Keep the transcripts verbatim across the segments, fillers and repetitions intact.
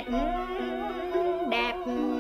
đẹp.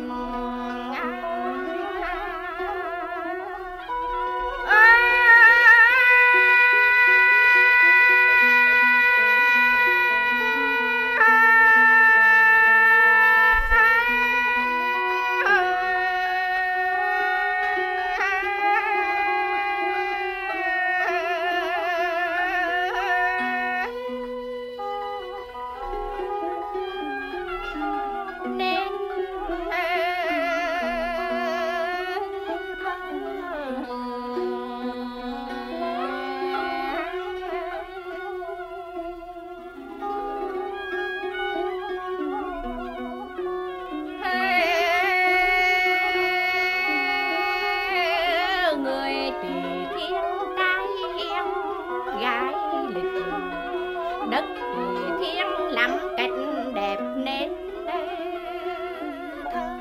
Đất thiên lắm cảnh đẹp nên thơ.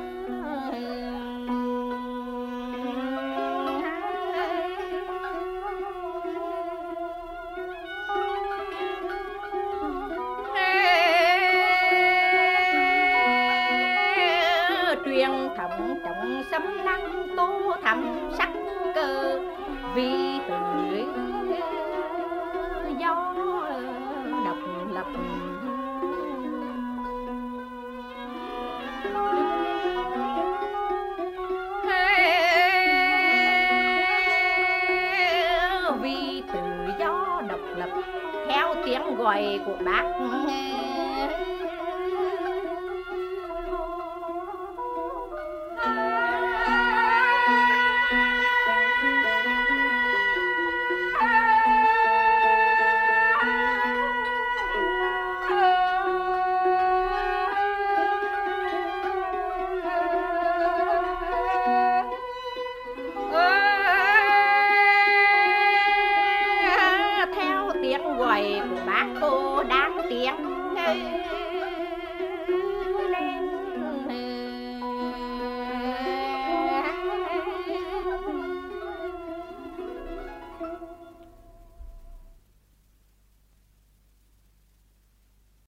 Truyền thống trọng xâm lăng tô thắm sắc cơ vì từ gió độc lập. Vì tự do độc lập theo tiếng gọi của bác